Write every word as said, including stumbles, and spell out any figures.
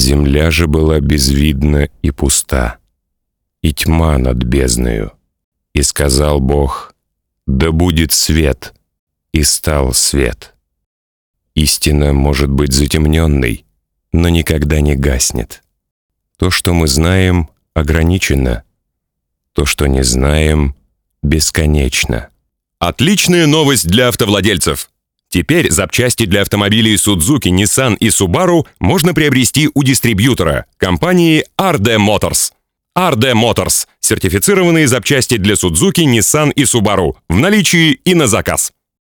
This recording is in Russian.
Земля же была безвидна и пуста, и тьма над бездною. И сказал Бог: «Да будет свет», и стал свет. Истина может быть затемненной, но никогда не гаснет. То, что мы знаем, ограничено. То, что не знаем, бесконечно. Отличная новость для автовладельцев! Теперь запчасти для автомобилей Suzuki, Nissan и Subaru можно приобрести у дистрибьютора, компании ар ди Motors. ар ди Motors – сертифицированные запчасти для Suzuki, Nissan и Subaru в наличии и на заказ.